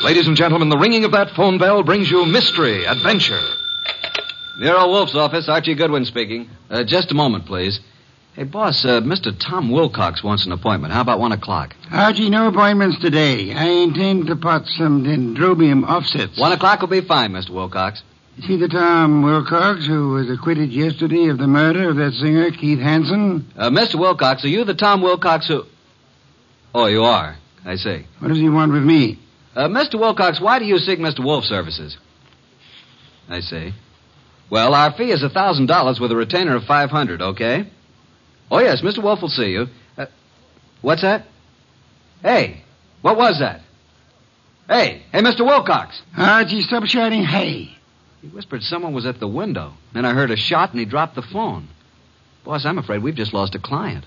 Ladies and gentlemen, the ringing of that phone bell brings you mystery, adventure. Nero Wolf's office, Archie Goodwin speaking. Just a moment, please. Hey, boss, Mr. Tom Wilcox wants an appointment. How about 1 o'clock? Archie, no appointments today. I intend to pot some dendrobium offsets. 1 o'clock will be fine, Mr. Wilcox. You see the Tom Wilcox who was acquitted yesterday of the murder of that singer, Keith Hansen? Mr. Wilcox, are you the Tom Wilcox who... Oh, you are. I see. What does he want with me? Mr. Wilcox, why do you seek Mr. Wolf's services? I see. Well, our fee is $1,000 with a retainer of $500, okay? Oh, yes, Mr. Wolf will see you. What's that? Hey, what was that? Hey, Mr. Wilcox. Archie, stop shouting, hey. He whispered someone was at the window. Then I heard a shot and he dropped the phone. Boss, I'm afraid we've just lost a client.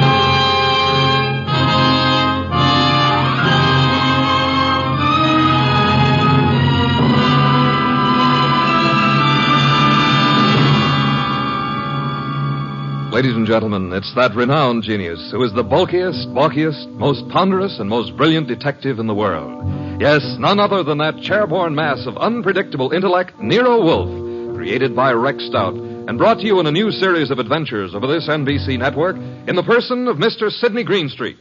Ladies and gentlemen, it's that renowned genius who is the bulkiest, balkiest, most ponderous, and most brilliant detective in the world. Yes, none other than that chairborne mass of unpredictable intellect, Nero Wolfe, created by Rex Stout, and brought to you in a new series of adventures over this NBC network in the person of Mr. Sidney Greenstreet.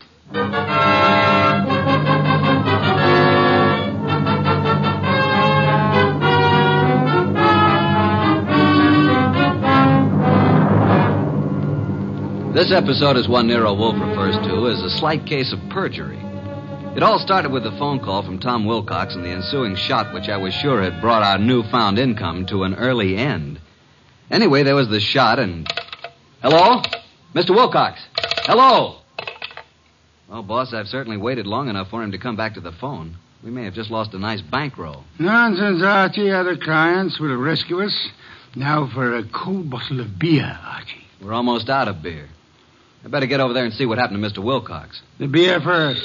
This episode is one Nero Wolfe refers to as a slight case of perjury. It all started with a phone call from Tom Wilcox and the ensuing shot, which I was sure had brought our newfound income to an early end. Anyway, there was the shot and... Hello? Mr. Wilcox? Hello? Well, boss, I've certainly waited long enough for him to come back to the phone. We may have just lost a nice bankroll. Nonsense, Archie. Other clients will rescue us. Now for a cold bottle of beer, Archie. We're almost out of beer. I better get over there and see what happened to Mr. Wilcox. The beer first.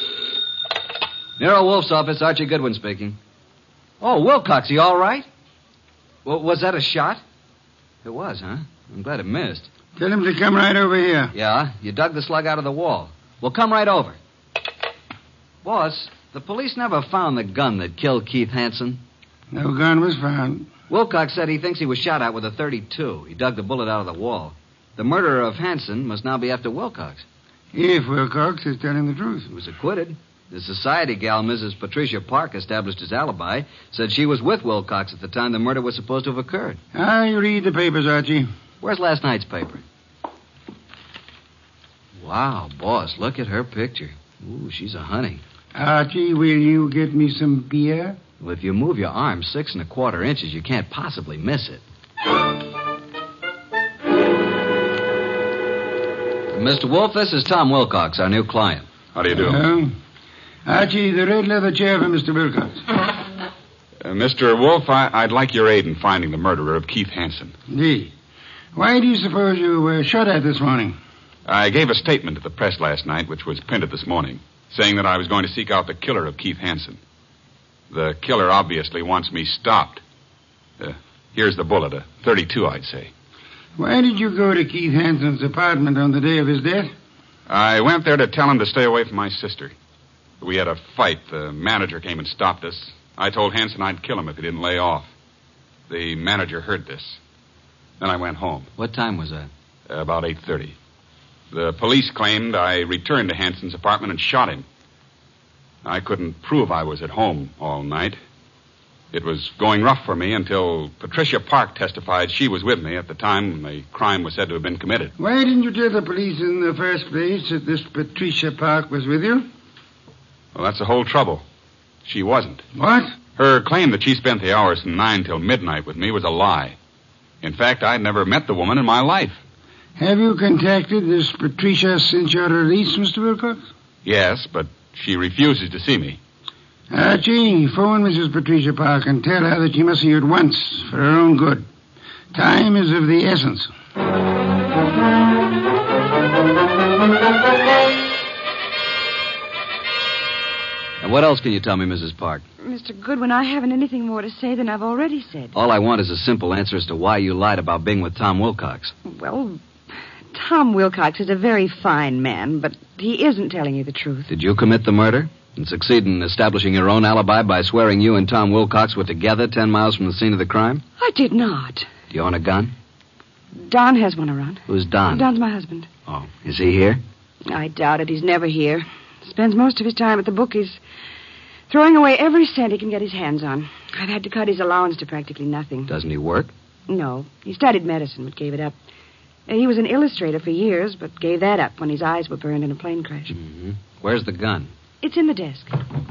Nero Wolf's office, Archie Goodwin speaking. Oh, Wilcox, you all right? Well, was that a shot? It was, huh? I'm glad it missed. Tell him to come right over here. Yeah, you dug the slug out of the wall. Well, come right over. Boss, the police never found the gun that killed Keith Hansen. No gun was found. Wilcox said he thinks he was shot at with a .32. He dug the bullet out of the wall. The murderer of Hansen must now be after Wilcox. If Wilcox is telling the truth. He was acquitted. The society gal, Mrs. Patricia Park, established his alibi, said she was with Wilcox at the time the murder was supposed to have occurred. You read the papers, Archie. Where's last night's paper? Wow, boss, look at her picture. Ooh, she's a honey. Archie, will you get me some beer? Well, if you move your arm 6 1/4 inches, you can't possibly miss it. Mr. Wolf, this is Tom Wilcox, our new client. How do you do? Archie, the red leather chair for Mr. Wilcox. Mr. Wolf, I'd like your aid in finding the murderer of Keith Hansen. Indeed. Why do you suppose you were shot at this morning? I gave a statement to the press last night, which was printed this morning, saying that I was going to seek out the killer of Keith Hansen. The killer obviously wants me stopped. Here's the bullet, a .32, I'd say. Why did you go to Keith Hansen's apartment on the day of his death? I went there to tell him to stay away from my sister. We had a fight. The manager came and stopped us. I told Hansen I'd kill him if he didn't lay off. The manager heard this. Then I went home. What time was that? About 8:30. The police claimed I returned to Hansen's apartment and shot him. I couldn't prove I was at home all night. It was going rough for me until Patricia Park testified she was with me at the time when the crime was said to have been committed. Why didn't you tell the police in the first place that this Patricia Park was with you? Well, that's the whole trouble. She wasn't. What? Her claim that she spent the hours from 9 till midnight with me was a lie. In fact, I'd never met the woman in my life. Have you contacted this Patricia since your release, Mr. Wilcox? Yes, but she refuses to see me. Archie, phone Mrs. Patricia Park and tell her that she must see you at once for her own good. Time is of the essence. And what else can you tell me, Mrs. Park? Mr. Goodwin, I haven't anything more to say than I've already said. All I want is a simple answer as to why you lied about being with Tom Wilcox. Well, Tom Wilcox is a very fine man, but he isn't telling you the truth. Did you commit the murder? And succeed in establishing your own alibi by swearing you and Tom Wilcox were together 10 miles from the scene of the crime? I did not. Do you own a gun? Don has one around. Who's Don? Don's my husband. Oh, is he here? I doubt it. He's never here. Spends most of his time at the bookies, throwing away every cent he can get his hands on. I've had to cut his allowance to practically nothing. Doesn't he work? No. He studied medicine, but gave it up. He was an illustrator for years, but gave that up when his eyes were burned in a plane crash. Mm-hmm. Where's the gun? It's in the desk.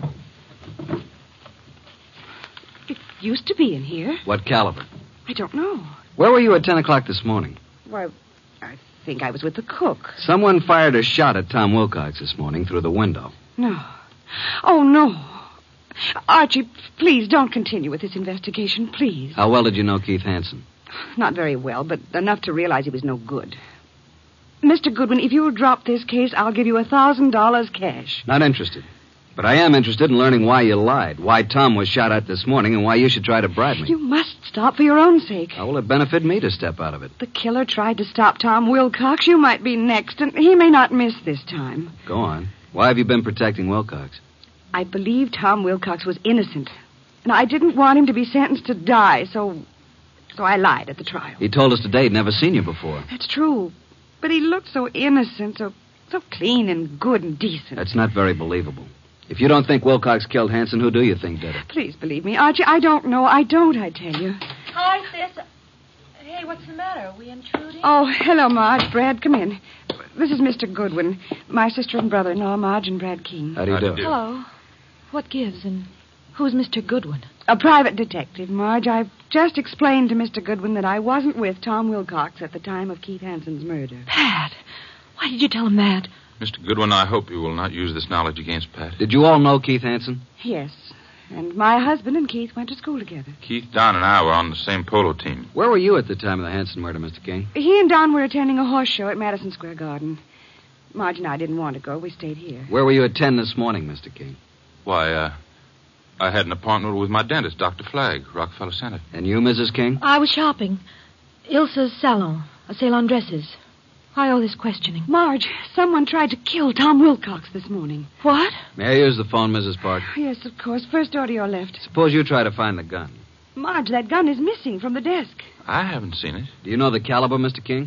It used to be in here. What caliber? I don't know. Where were you at 10 o'clock this morning? Why, I think I was with the cook. Someone fired a shot at Tom Wilcox this morning through the window. No. Oh, no. Archie, please don't continue with this investigation, please. How well did you know Keith Hansen? Not very well, but enough to realize he was no good. Mr. Goodwin, if you'll drop this case, I'll give you $1,000 cash. Not interested. But I am interested in learning why you lied, why Tom was shot at this morning, and why you should try to bribe me. You must stop for your own sake. How will it benefit me to step out of it? The killer tried to stop Tom Wilcox. You might be next, and he may not miss this time. Go on. Why have you been protecting Wilcox? I believe Tom Wilcox was innocent, and I didn't want him to be sentenced to die, so I lied at the trial. He told us today he'd never seen you before. That's true, but he looked so innocent, so clean and good and decent. That's not very believable. If you don't think Wilcox killed Hansen, who do you think did it? Please believe me, Archie. I don't know. I tell you. Hi, sis. Hey, what's the matter? Are we intruding? Oh, hello, Marge. Brad, come in. This is Mr. Goodwin, my sister and brother-in-law, Marge and Brad King. How do you do? Hello. What gives, and who's Mr. Goodwin? A private detective, Marge. I've just explained to Mr. Goodwin that I wasn't with Tom Wilcox at the time of Keith Hansen's murder. Pat, why did you tell him that? Mr. Goodwin, I hope you will not use this knowledge against Pat. Did you all know Keith Hansen? Yes, and my husband and Keith went to school together. Keith, Don, and I were on the same polo team. Where were you at the time of the Hansen murder, Mr. King? He and Don were attending a horse show at Madison Square Garden. Marge and I didn't want to go. We stayed here. Where were you at 10 this morning, Mr. King? Why, I had an appointment with my dentist, Dr. Flagg, Rockefeller Center. And you, Mrs. King? I was shopping. Ilsa's salon, a sale on dresses. Why all this questioning? Marge, someone tried to kill Tom Wilcox this morning. What? May I use the phone, Mrs. Park? Yes, of course. First door to your left. Suppose you try to find the gun. Marge, that gun is missing from the desk. I haven't seen it. Do you know the caliber, Mr. King?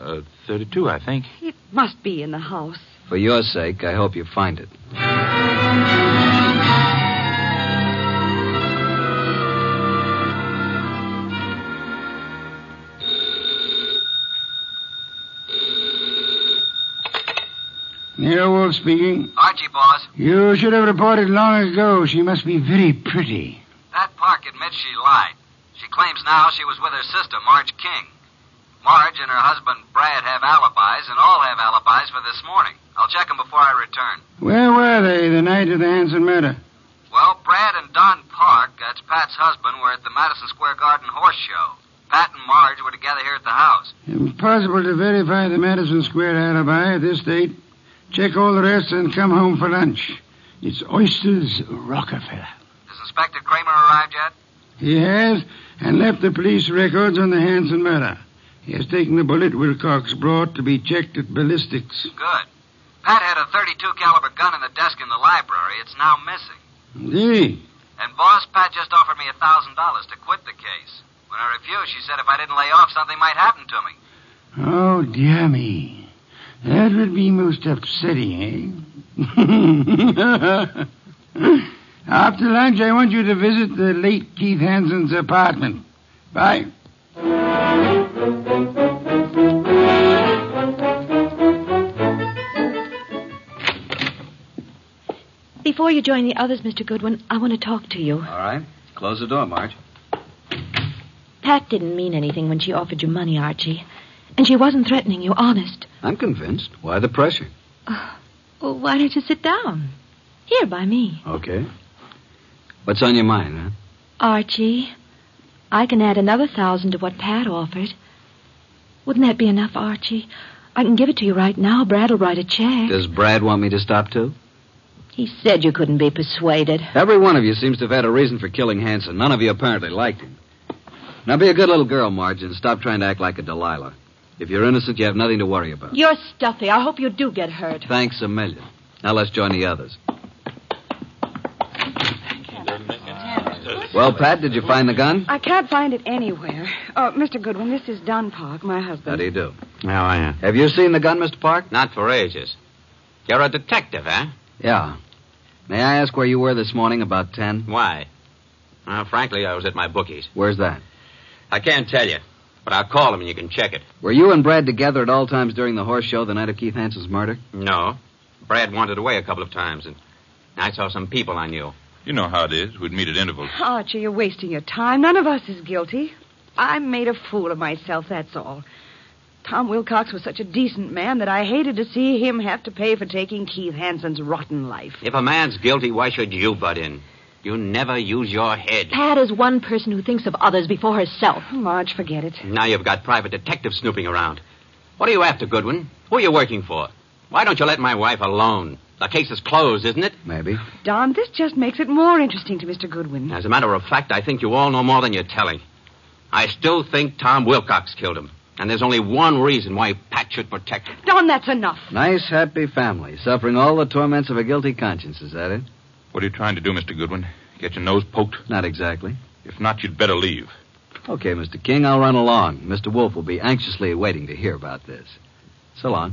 32, I think. It must be in the house. For your sake, I hope you find it. Nero Wolf speaking. Archie, boss. You should have reported long ago. She must be very pretty. Pat Park admits she lied. She claims now she was with her sister, Marge King. Marge and her husband, Brad, have alibis, and all have alibis for this morning. I'll check them before I return. Where were they the night of the Hansen murder? Well, Brad and Don Park, that's Pat's husband, were at the Madison Square Garden horse show. Pat and Marge were together here at the house. Impossible to verify the Madison Square alibi at this date. Check all the rest and come home for lunch. It's Oysters Rockefeller. Has Inspector Kramer arrived yet? He has, and left the police records on the Hansen murder. He has taken the bullet Wilcox brought to be checked at ballistics. Good. Pat had a .32 caliber gun in the desk in the library. It's now missing. Did he? And, boss, Pat just offered me $1,000 to quit the case. When I refused, she said if I didn't lay off, something might happen to me. Oh, dear me. That would be most upsetting, eh? After lunch, I want you to visit the late Keith Hansen's apartment. Bye. Before you join the others, Mr. Goodwin, I want to talk to you. All right. Close the door, Marge. Pat didn't mean anything when she offered you money, Archie. And she wasn't threatening you, honest. I'm convinced. Why the pressure? Well, why don't you sit down? Here, by me. Okay. What's on your mind, huh? Archie, I can add another 1,000 to what Pat offered. Wouldn't that be enough, Archie? I can give it to you right now. Brad will write a check. Does Brad want me to stop, too? He said you couldn't be persuaded. Every one of you seems to have had a reason for killing Hansen. None of you apparently liked him. Now be a good little girl, Marge, and stop trying to act like a Delilah. If you're innocent, you have nothing to worry about. You're stuffy. I hope you do get hurt. Thanks a million. Now let's join the others. Well, Pat, did you find the gun? I can't find it anywhere. Oh, Mr. Goodwin, this is Don Park, my husband. How do you do? How are you? Have you seen the gun, Mr. Park? Not for ages. You're a detective, eh? Yeah. May I ask where you were this morning about 10? Why? Well, frankly, I was at my bookies. Where's that? I can't tell you, but I'll call him and you can check it. Were you and Brad together at all times during the horse show the night of Keith Hansen's murder? No. Brad wandered away a couple of times, and I saw some people I knew. You know how it is. We'd meet at intervals. Archie, you're wasting your time. None of us is guilty. I made a fool of myself, that's all. Tom Wilcox was such a decent man that I hated to see him have to pay for taking Keith Hansen's rotten life. If a man's guilty, why should you butt in? You never use your head. Pat is one person who thinks of others before herself. Marge, forget it. Now you've got private detectives snooping around. What are you after, Goodwin? Who are you working for? Why don't you let my wife alone? The case is closed, isn't it? Maybe. Don, this just makes it more interesting to Mr. Goodwin. As a matter of fact, I think you all know more than you're telling. I still think Tom Wilcox killed him. And there's only one reason why Pat should protect him. Don, that's enough. Nice, happy family, suffering all the torments of a guilty conscience. Is that it? What are you trying to do, Mr. Goodwin? Get your nose poked? Not exactly. If not, you'd better leave. Okay, Mr. King, I'll run along. Mr. Wolf will be anxiously waiting to hear about this. So long.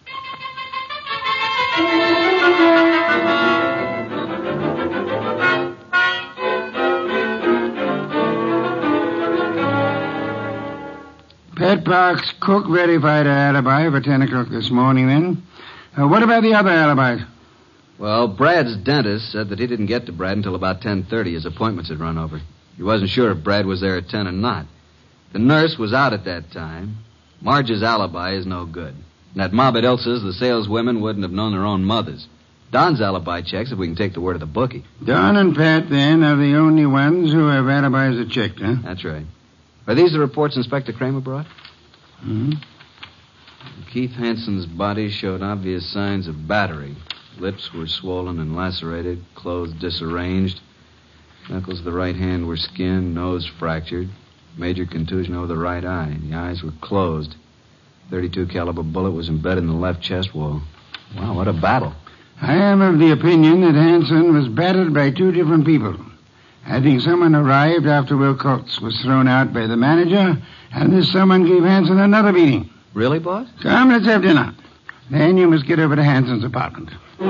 Pat Park's cook verified her alibi for 10 o'clock this morning, then. What about the other alibis? Well, Brad's dentist said that he didn't get to Brad until about 10:30. His appointments had run over. He wasn't sure if Brad was there at 10 or not. The nurse was out at that time. Marge's alibi is no good. And at Mob at Ilsa's, the saleswomen wouldn't have known their own mothers. Don's alibi checks if we can take the word of the bookie. Don and Pat, then, are the only ones who have alibis that checked, huh? That's right. Are these the reports Inspector Kramer brought? Hmm? Keith Hansen's body showed obvious signs of battery. Lips were swollen and lacerated, clothes disarranged. Knuckles of the right hand were skinned, nose fractured. Major contusion over the right eye. The eyes were closed. .32 caliber bullet was embedded in the left chest wall. Wow, what a battle. I am of the opinion that Hansen was battered by two different people. I think someone arrived after Wilcox was thrown out by the manager, and this someone gave Hansen another beating. Really, boss? Come, let's have dinner. Then you must get over to Hansen's apartment.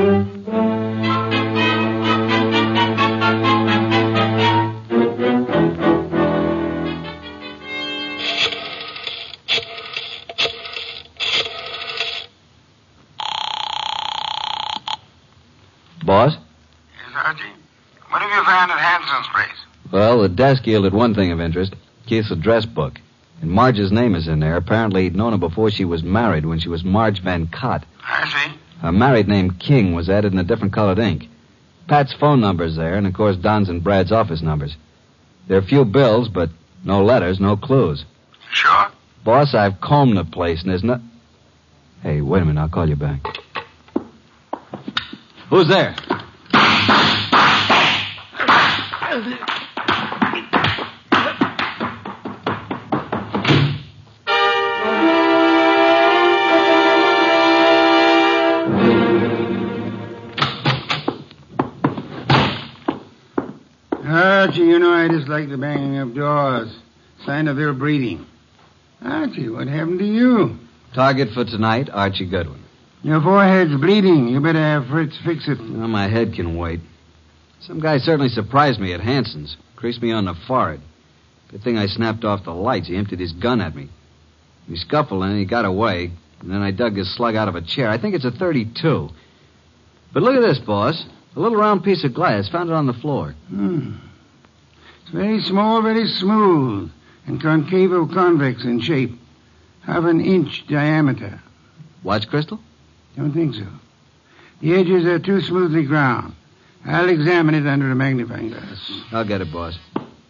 Boss? Yes, Archie. What have you found at Hansen's place? Well, the desk yielded one thing of interest. Keith's address book. And Marge's name is in there. Apparently he'd known her before she was married, when she was Marge Van Cott. I see. Her married name, King, was added in a different colored ink. Pat's phone number's there, and of course Don's and Brad's office numbers. There are a few bills, but no letters, no clues. Sure? Boss, I've combed the place, and there's no... Hey, wait a minute, I'll call you back. Who's there? Archie, you know I dislike the banging of doors. Sign of ill breeding. Archie, what happened to you? Target for tonight, Archie Goodwin. Your forehead's bleeding. You better have Fritz fix it. Well, my head can wait. Some guy certainly surprised me at Hansen's. Creased me on the forehead. Good thing I snapped off the lights. He emptied his gun at me. We scuffled and he got away. And then I dug his slug out of a chair. I think it's a .32. But look at this, boss. A little round piece of glass. Found it on the floor. It's very small, very smooth, and concavo-convex in shape. Half an inch diameter. Watch crystal? Don't think so. The edges are too smoothly ground. I'll examine it under a magnifying glass. I'll get it, boss.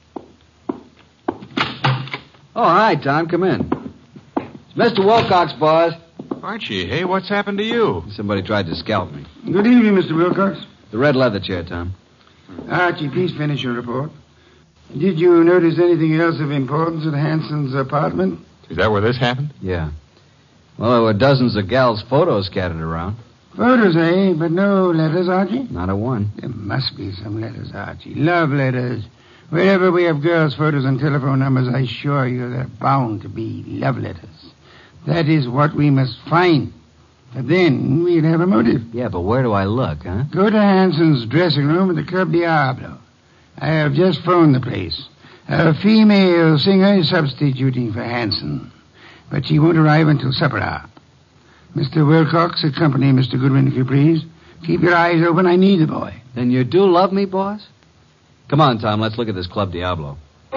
Oh, hi, Tom. Come in. It's Mr. Wilcox, boss. Archie, hey, what's happened to you? Somebody tried to scalp me. Good evening, Mr. Wilcox. The red leather chair, Tom. Archie, please finish your report. Did you notice anything else of importance at Hansen's apartment? Is that where this happened? Yeah. Well, there were dozens of gals' photos scattered around. Photos, eh? But no letters, Archie? Not a one. There must be some letters, Archie. Love letters. Wherever we have girls' photos and telephone numbers, I assure you there are bound to be love letters. That is what we must find. But then we'll have a motive. Yeah, but where do I look, huh? Go to Hanson's dressing room at the Club Diablo. I have just phoned the place. A female singer is substituting for Hanson, but she won't arrive until supper hour. Mr. Wilcox, accompany Mr. Goodwin, if you please. Keep your eyes open. I need the boy. Then you do love me, boss? Come on, Tom. Let's look at this Club Diablo.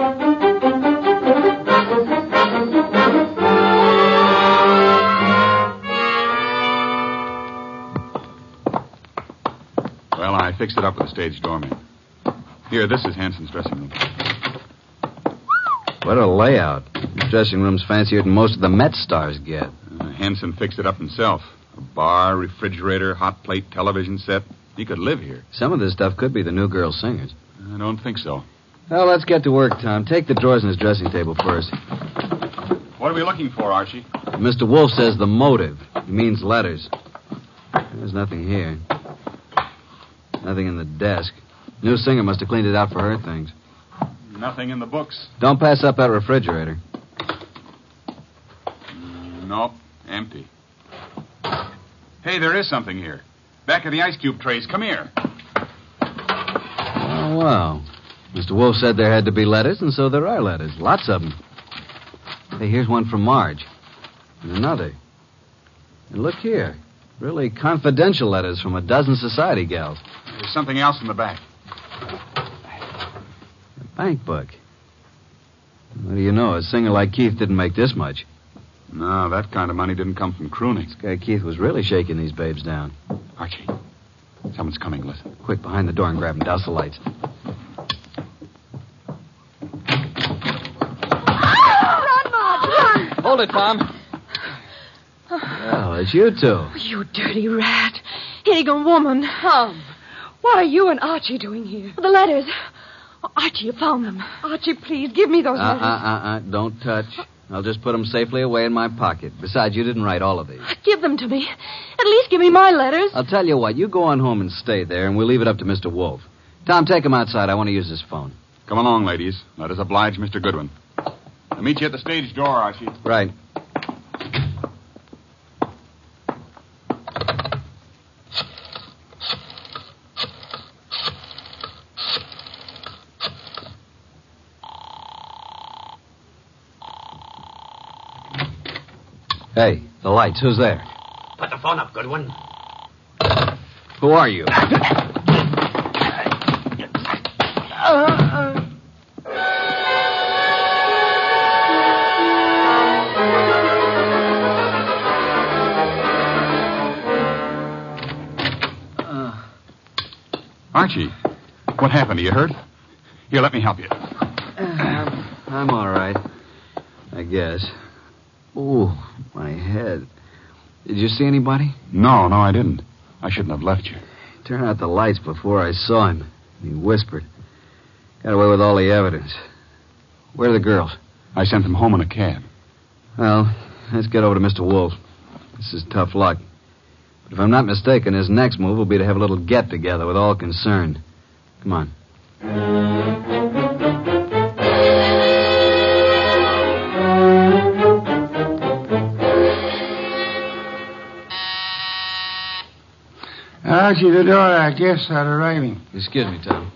Well, I fixed it up with the stage doorman. Here, this is Hanson's dressing room. What a layout. This dressing room's fancier than most of the Met stars get. Hanson fixed it up himself. A bar, refrigerator, hot plate, television set. He could live here. Some of this stuff could be the new girl singers. I don't think so. Well, let's get to work, Tom. Take the drawers in his dressing table first. What are we looking for, Archie? Mr. Wolf says the motive. He means letters. There's nothing here. Nothing in the desk. New singer must have cleaned it out for her things. Nothing in the books. Don't pass up that refrigerator. Nope, empty. Hey, there is something here. Back of the ice cube trays. Come here. Oh, wow. Mr. Wolf said there had to be letters, and so there are letters. Lots of them. Hey, here's one from Marge. And another. And look here. Really confidential letters from a dozen society gals. There's something else in the back. A bank book. What do you know? A singer like Keith didn't make this much. No, that kind of money didn't come from crooning. This guy Keith was really shaking these babes down. Archie, someone's coming. Listen. Quick, behind the door and grab him. Douse the lights. Run, Marge, run! Hold it, Tom. Well, it's you two. You dirty rat. Higgin woman. Tom, what are you and Archie doing here? The letters. Archie, you found them. Archie, please, give me those letters. Don't touch. I'll just put them safely away in my pocket. Besides, you didn't write all of these. Give them to me. At least give me my letters. I'll tell you what. You go on home and stay there, and we'll leave it up to Mr. Wolf. Tom, take him outside. I want to use his phone. Come along, ladies. Let us oblige Mr. Goodwin. I'll meet you at the stage door, Archie. Right. Hey, the lights. Who's there? Put the phone up, Goodwin. Who are you? Archie, what happened? Are you hurt? Here, let me help you. I'm all right. I guess. Ooh, my head. Did you see anybody? No, I didn't. I shouldn't have left you. Turn out the lights before I saw him. He whispered. Got away with all the evidence. Where are the girls? I sent them home in a cab. Well, let's get over to Mr. Wolf. This is tough luck. But if I'm not mistaken, his next move will be to have a little get-together with all concerned. Come on. Archie, the door, our guests are arriving. Excuse me, Tom.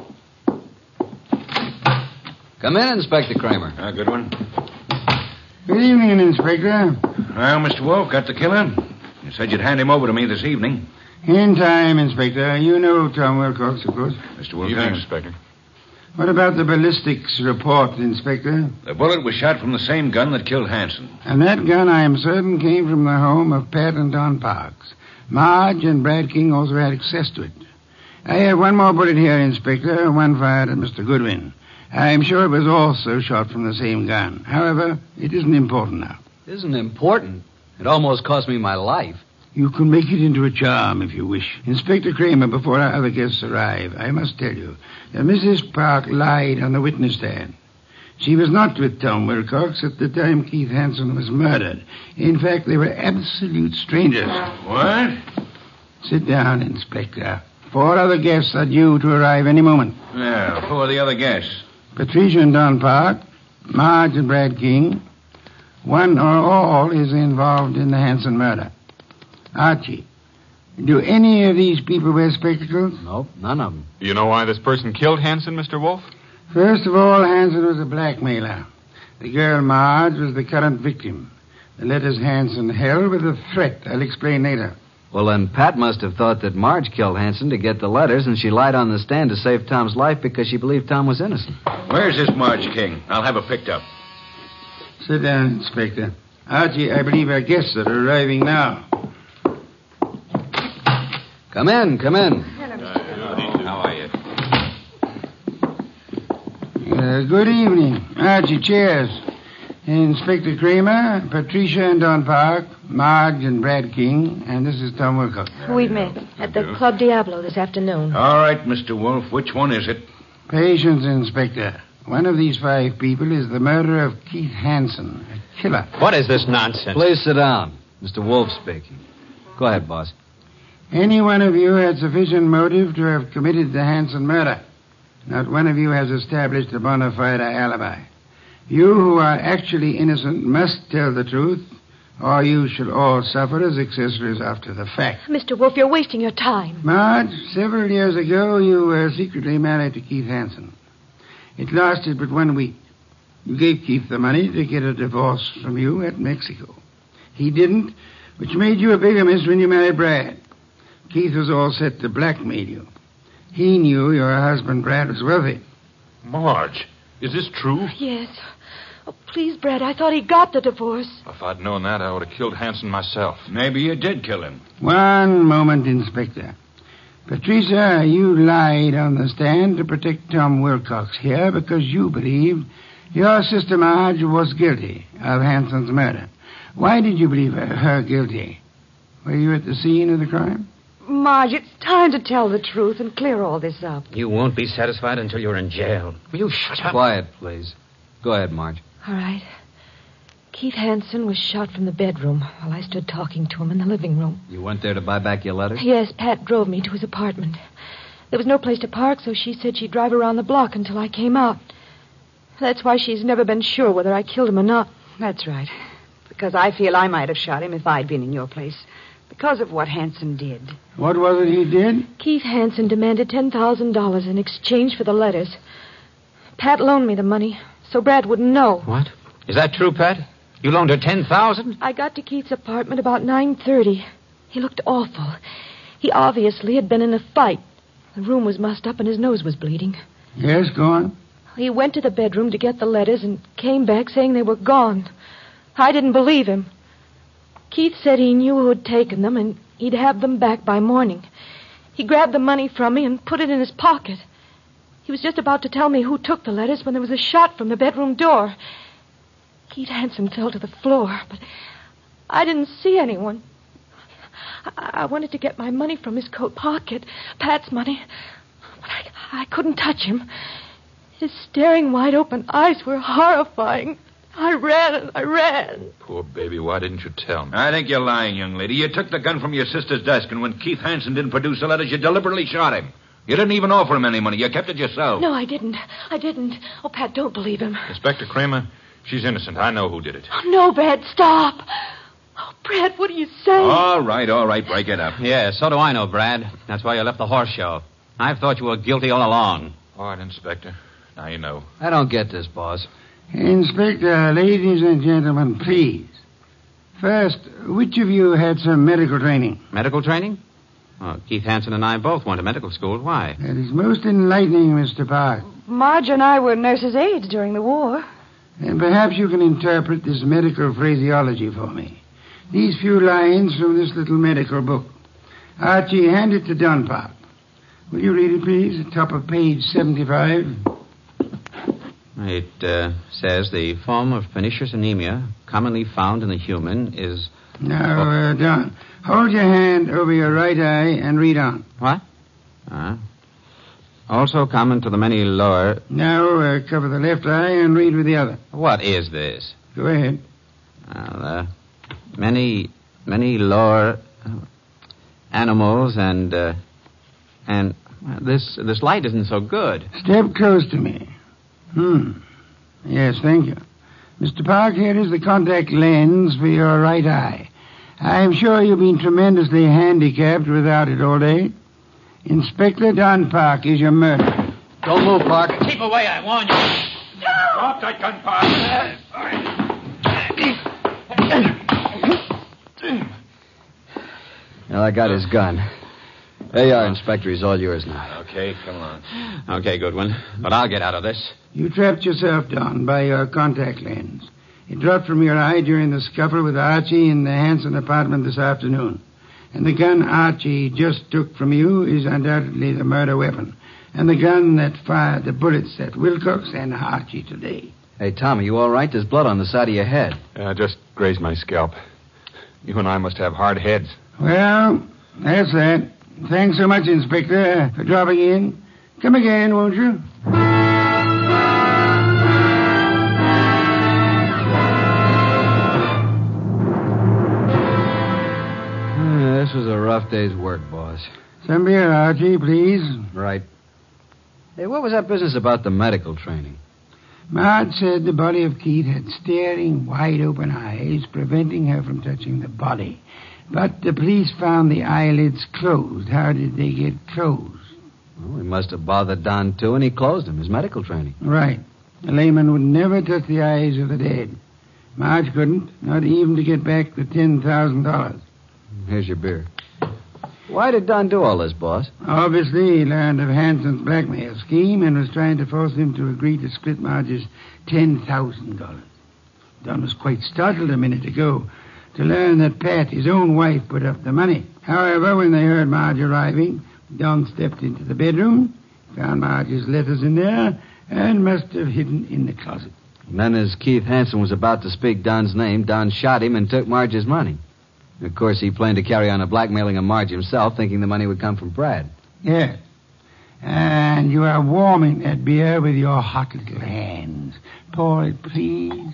Come in, Inspector Kramer. Good one. Good evening, Inspector. Well, Mr. Wolf, got the killer? You said you'd hand him over to me this evening. In time, Inspector. You know Tom Wilcox, of course. Mr. Wilcox. Evening, Inspector. What about the ballistics report, Inspector? The bullet was shot from the same gun that killed Hanson. And that gun, I am certain, came from the home of Pat and Don Parks. Marge and Brad King also had access to it. I have one more bullet here, Inspector, one fired at Mr. Goodwin. I am sure it was also shot from the same gun. However, it isn't important now. Isn't important? It almost cost me my life. You can make it into a charm if you wish. Inspector Kramer, before our other guests arrive, I must tell you that Mrs. Park lied on the witness stand. She was not with Tom Wilcox at the time Keith Hanson was murdered. In fact, they were absolute strangers. What? Sit down, Inspector. 4 other guests are due to arrive any moment. Yeah, who are the other guests? Patricia and Don Park, Marge and Brad King. One or all is involved in the Hanson murder. Archie, do any of these people wear spectacles? Nope, none of them. You know why this person killed Hanson, Mr. Wolf? First of all, Hanson was a blackmailer. The girl Marge was the current victim. The letters Hanson held were the threat. I'll explain later. Well, then Pat must have thought that Marge killed Hanson to get the letters, and she lied on the stand to save Tom's life because she believed Tom was innocent. Where's this Marge King? I'll have her picked up. Sit down, Inspector. Archie, I believe our guests are arriving now. Come in, come in. How are you? Good evening. Archie, chairs. Inspector Kramer, Patricia and Don Park, Marge and Brad King, and this is Tom Wilcox. We met at the Club Diablo this afternoon. All right, Mr. Wolf. Which one is it? Patience, Inspector. One of these 5 people is the murderer of Keith Hanson, a killer. What is this nonsense? Please sit down. Mr. Wolf speaking. Go ahead, boss. Any one of you had sufficient motive to have committed the Hanson murder. Not one of you has established a bona fide alibi. You who are actually innocent must tell the truth, or you shall all suffer as accessories after the fact. Mr. Wolf, you're wasting your time. Marge, several years ago, you were secretly married to Keith Hanson. It lasted but 1 week. You gave Keith the money to get a divorce from you at Mexico. He didn't, which made you a bigamist when you married Brad. Keith was all set to blackmail you. He knew your husband, Brad, was wealthy. Marge, is this true? Yes. Oh, please, Brad, I thought he got the divorce. If I'd known that, I would have killed Hanson myself. Maybe you did kill him. One moment, Inspector. Patricia, you lied on the stand to protect Tom Wilcox here because you believed your sister Marge was guilty of Hanson's murder. Why did you believe her guilty? Were you at the scene of the crime? Marge, it's time to tell the truth and clear all this up. You won't be satisfied until you're in jail. Will you shut up? Quiet, please. Go ahead, Marge. All right. Keith Hanson was shot from the bedroom while I stood talking to him in the living room. You went there to buy back your letters? Yes, Pat drove me to his apartment. There was no place to park, so she said she'd drive around the block until I came out. That's why she's never been sure whether I killed him or not. That's right. Because I feel I might have shot him if I'd been in your place. Because of what Hanson did. What was it he did? Keith Hanson demanded $10,000 in exchange for the letters. Pat loaned me the money, so Brad wouldn't know. What? Is that true, Pat? You loaned her $10,000? I got to Keith's apartment about 9:30. He looked awful. He obviously had been in a fight. The room was mussed up and his nose was bleeding. Yes, go on. He went to the bedroom to get the letters and came back saying they were gone. I didn't believe him. Keith said he knew who had taken them and he'd have them back by morning. He grabbed the money from me and put it in his pocket. He was just about to tell me who took the letters when there was a shot from the bedroom door. Keith Hanson fell to the floor, but I didn't see anyone. I wanted to get my money from his coat pocket, Pat's money, but I couldn't touch him. His staring, wide-open eyes were horrifying. I ran and I ran. Poor baby, why didn't you tell me? I think you're lying, young lady. You took the gun from your sister's desk, and when Keith Hanson didn't produce the letters, you deliberately shot him. You didn't even offer him any money. You kept it yourself. No, I didn't. Oh, Pat, don't believe him. Inspector Kramer, she's innocent. I know who did it. Oh, no, Brad, stop. Oh, Brad, what are you saying? All right. Break it up. Yeah, so do I know, Brad. That's why you left the horse show. I've thought you were guilty all along. All right, Inspector. Now you know. I don't get this, boss. Inspector, ladies and gentlemen, please. First, which of you had some medical training? Medical training? Well, Keith Hanson and I both went to medical school. Why? That is most enlightening, Mr. Park. Marge and I were nurses' aides during the war. And perhaps you can interpret this medical phraseology for me. These few lines from this little medical book. Archie, hand it to Don Park. Will you read it, please? Top of page 75. It says the form of pernicious anemia commonly found in the human is... Now, Don, hold your hand over your right eye and read on. What? Also common to the many lower... Now, cover the left eye and read with the other. What is this? Go ahead. Many lower animals and this light isn't so good. Step close to me. Yes, thank you. Mr. Park, here is the contact lens for your right eye. I'm sure you've been tremendously handicapped without it all day. Inspector Don Park is your murderer. Don't move, Park. Keep away, I warn you. Drop that gun, Park. Well, I got his gun. There you are, Inspector. He's all yours now. Okay, come on. Okay, Goodwin. But I'll get out of this. You trapped yourself, Don, by your contact lens. It dropped from your eye during the scuffle with Archie in the Hanson apartment this afternoon. And the gun Archie just took from you is undoubtedly the murder weapon. And the gun that fired the bullets at Wilcox and Archie today. Hey, Tom, are you all right? There's blood on the side of your head. Just grazed my scalp. You and I must have hard heads. Well, that's that. Thanks so much, Inspector, for dropping in. Come again, won't you? This was a rough day's work, boss. Some beer, Archie, please. Right. Hey, what was that business about the medical training? Marge said the body of Keith had staring, wide-open eyes, preventing her from touching the body. But the police found the eyelids closed. How did they get closed? Well, we must have bothered Don, too, and he closed them, his medical training. Right. A layman would never touch the eyes of the dead. Marge couldn't, not even to get back the $10,000. Here's your beer. Why did Don do all this, boss? Obviously, he learned of Hanson's blackmail scheme and was trying to force him to agree to split Marge's $10,000. Don was quite startled a minute ago to learn that Pat, his own wife, put up the money. However, when they heard Marge arriving, Don stepped into the bedroom, found Marge's letters in there, and must have hidden in the closet. And then as Keith Hanson was about to speak Don's name, Don shot him and took Marge's money. Of course, he planned to carry on a blackmailing of Marge himself, thinking the money would come from Brad. Yes. And you are warming that beer with your hot little hands. Pour it, please.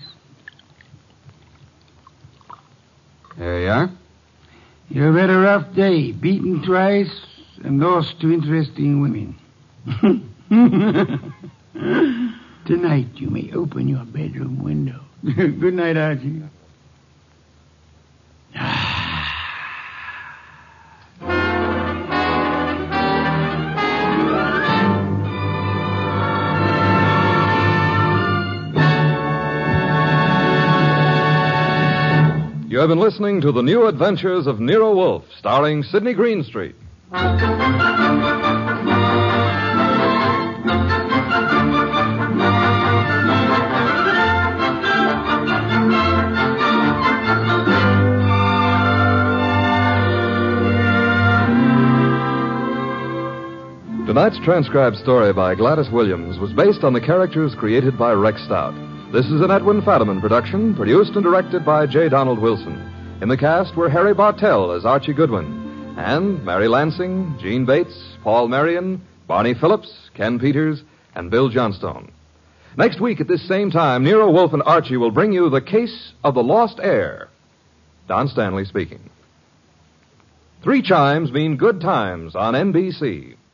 There you are. You've had a rough day, beaten twice and lost to interesting women. Tonight you may open your bedroom window. Good night, Archie. You have been listening to The New Adventures of Nero Wolfe, starring Sidney Greenstreet. Tonight's transcribed story by Gladys Williams was based on the characters created by Rex Stout. This is an Edwin Fadiman production, produced and directed by J. Donald Wilson. In the cast were Harry Bartell as Archie Goodwin, and Mary Lansing, Gene Bates, Paul Marion, Barney Phillips, Ken Peters, and Bill Johnstone. Next week at this same time, Nero Wolfe and Archie will bring you The Case of the Lost Heir. Don Stanley speaking. 3 chimes mean good times on NBC.